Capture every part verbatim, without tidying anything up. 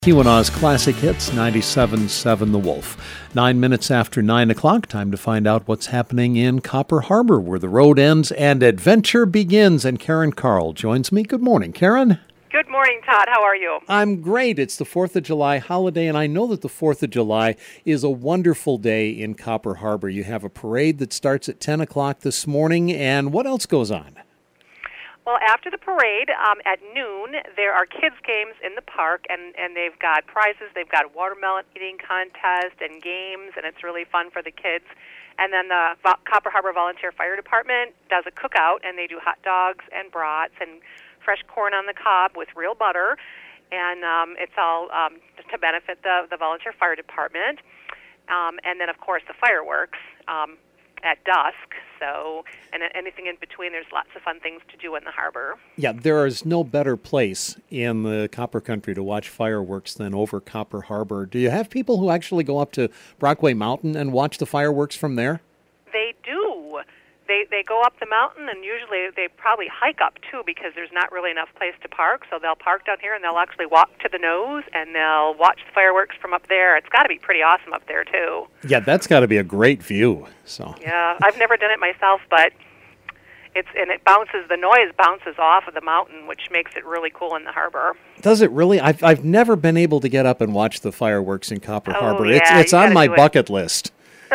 Keweenaw's Classic Hits, ninety-seven point seven The Wolf. Nine minutes after nine o'clock, time to find out what's happening in Copper Harbor, where the road ends and adventure begins. And Karen Carl joins me. Good morning, Karen. Good morning, Todd. How are you? I'm great. It's the fourth of July holiday, and I know that the fourth of July is a wonderful day in Copper Harbor. You have a parade that starts at ten o'clock this morning, and what else goes on? Well, after the parade, um, at noon, there are kids' games in the park, and, and they've got prizes. They've got a watermelon eating contest and games, and it's really fun for the kids. And then the Vo- Copper Harbor Volunteer Fire Department does a cookout, and they do hot dogs and brats and fresh corn on the cob with real butter, and um, it's all um, to benefit the, the Volunteer Fire Department. Um, and then, of course, the fireworks um, at dusk. So, and anything in between, there's lots of fun things to do in the harbor. Yeah, there is no better place in the Copper Country to watch fireworks than over Copper Harbor. Do you have people who actually go up to Brockway Mountain and watch the fireworks from there? They do. They they go up the mountain, and usually they probably hike up, too, because there's not really enough place to park. So they'll park down here, and they'll actually walk to the nose, and they'll watch the fireworks from up there. It's got to be pretty awesome up there, too. Yeah, that's got to be a great view. So yeah, I've never done it myself, but it's and it bounces. The noise bounces off of the mountain, which makes it really cool in the harbor. Does it really? I've I've never been able to get up and watch the fireworks in Copper Oh, Harbor. yeah, It's it's you on gotta my do it. bucket list.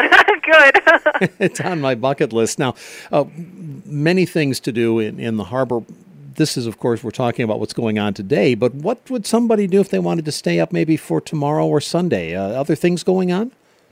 Good. It's on my bucket list. Now, uh, many things to do in, in the harbor. This is, of course, we're talking about what's going on today, but what would somebody do if they wanted to stay up maybe for tomorrow or Sunday? Uh, other things going on?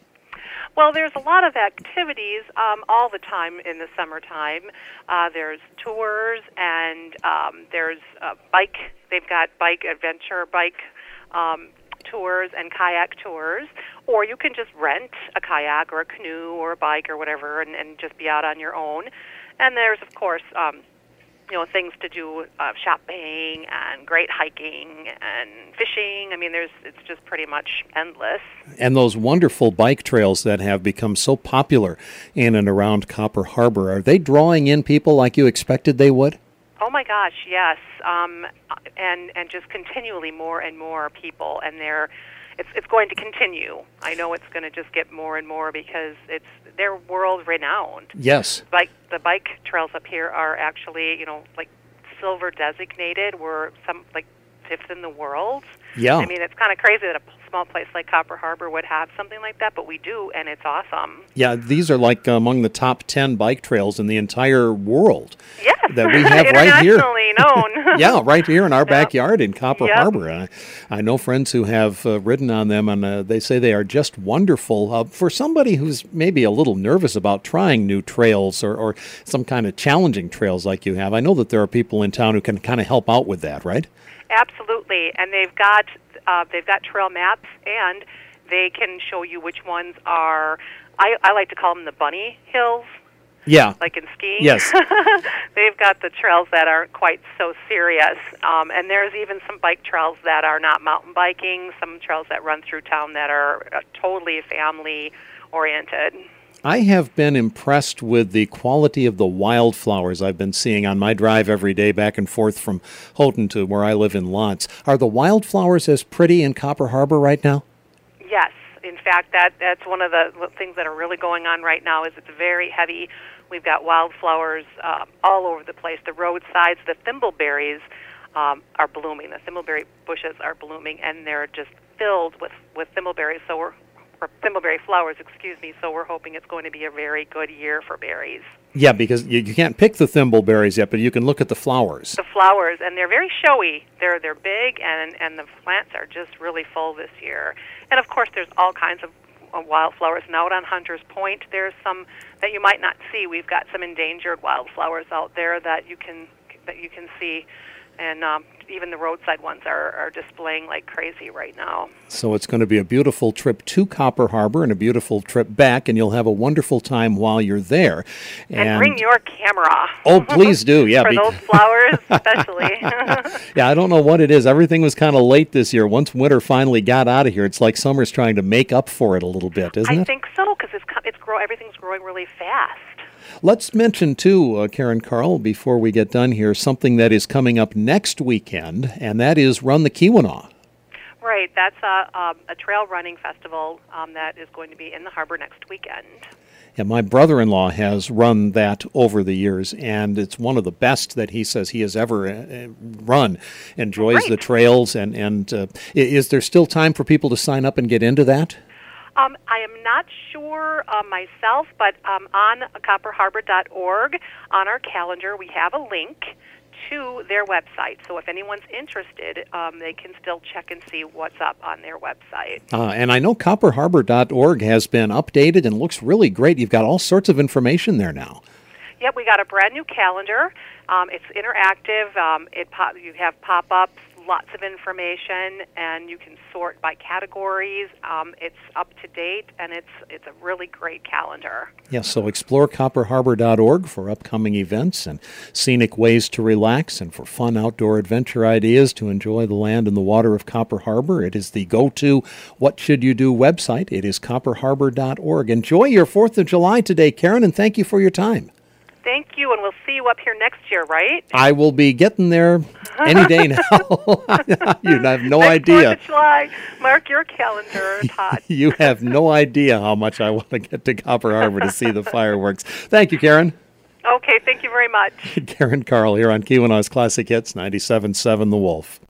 Well, there's a lot of activities um, all the time in the summertime. Uh, there's tours, and um, there's uh, bike. They've got bike adventure, bike um, tours and kayak tours. Or you can just rent a kayak or a canoe or a bike or whatever and, and just be out on your own. And there's, of course, um, you know, things to do, uh, shopping and great hiking and fishing. I mean, there's it's just pretty much endless. And those wonderful bike trails that have become so popular in and around Copper Harbor, are they drawing in people like you expected they would? Oh my gosh, yes, um, and and just continually more and more people, and they're it's it's going to continue. I know it's going to just get more and more because it's they're world renowned. Yes. Like the bike trails up here are actually, you know, like silver designated. We're some like fifth in the world. Yeah. I mean, it's kind of crazy that a small place like Copper Harbor would have something like that, but we do, and it's awesome. Yeah, these are like among the top ten bike trails in the entire world. Yes, that we have right here. Internationally known. Yeah, right here in our Yep. backyard in Copper Yep. Harbor. I, I know friends who have uh, ridden on them, and uh, they say they are just wonderful. Uh, for somebody who's maybe a little nervous about trying new trails or, or some kind of challenging trails like you have, I know that there are people in town who can kind of help out with that, right? Absolutely, and they've got uh, they've got trail maps, and they can show you which ones are. I, I like to call them the bunny hills. Yeah. Like in skiing. Yes. They've got the trails that aren't quite so serious, um, and there's even some bike trails that are not mountain biking. Some trails that run through town that are uh, totally family oriented. I have been impressed with the quality of the wildflowers I've been seeing on my drive every day back and forth from Houghton to where I live in Lantz. Are the wildflowers as pretty in Copper Harbor right now? Yes. In fact, that that's one of the things that are really going on right now is it's very heavy. We've got wildflowers uh, all over the place. The roadsides, the thimbleberries um, are blooming. The thimbleberry bushes are blooming, and they're just filled with, with thimbleberries. So we're or thimbleberry flowers, excuse me. So we're hoping it's going to be a very good year for berries. Yeah, because you, you can't pick the thimbleberries yet, but you can look at the flowers. The flowers, and they're very showy. They're they're big, and and the plants are just really full this year. And of course, there's all kinds of uh, wildflowers. And out on Hunter's Point, there's some that you might not see. We've got some endangered wildflowers out there that you can that you can see. And um, even the roadside ones are, are displaying like crazy right now. So it's going to be a beautiful trip to Copper Harbor and a beautiful trip back, and you'll have a wonderful time while you're there. And, and bring your camera. Oh, please do. Yeah, For be- those flowers especially. Yeah, I don't know what it is. Everything was kind of late this year. Once winter finally got out of here, it's like summer's trying to make up for it a little bit, isn't I it? I think so, because it's, it's grow, everything's growing really fast. Let's mention, too, uh, Karen Carl, before we get done here, something that is coming up next weekend, and that is Run the Keweenaw. Right, that's a, um, a trail running festival um, that is going to be in the harbor next weekend. Yeah, my brother-in-law has run that over the years, and it's one of the best that he says he has ever uh, run. Enjoys Great. the trails, and, and uh, i- is there still time for people to sign up and get into that? Um, I am not sure uh, myself, but um, on copper harbor dot org, on our calendar, we have a link to their website. So if anyone's interested, um, they can still check and see what's up on their website. Uh, and I know copper harbor dot org has been updated and looks really great. You've got all sorts of information there now. Yep, we got a brand new calendar. Um, it's interactive. Um, it pop, you have pop-ups, lots of information, and you can sort by categories. Um, it's up to date, and it's it's a really great calendar. Yes, so explore copper harbor dot org for upcoming events and scenic ways to relax, and for fun outdoor adventure ideas to enjoy the land and the water of Copper Harbor. It is the go-to What Should You Do website. It is copper harbor dot org. Enjoy your fourth of July today, Karen, and thank you for your time. Thank you, and we'll see you up here next year, right? I will be getting there any day now. You have no Next idea. fourth of July. Mark your calendar, Todd. You have no idea how much I want to get to Copper Harbor to see the fireworks. Thank you, Karen. Okay, thank you very much. Karen Carl here on Keweenaw's Classic Hits ninety-seven point seven The Wolf.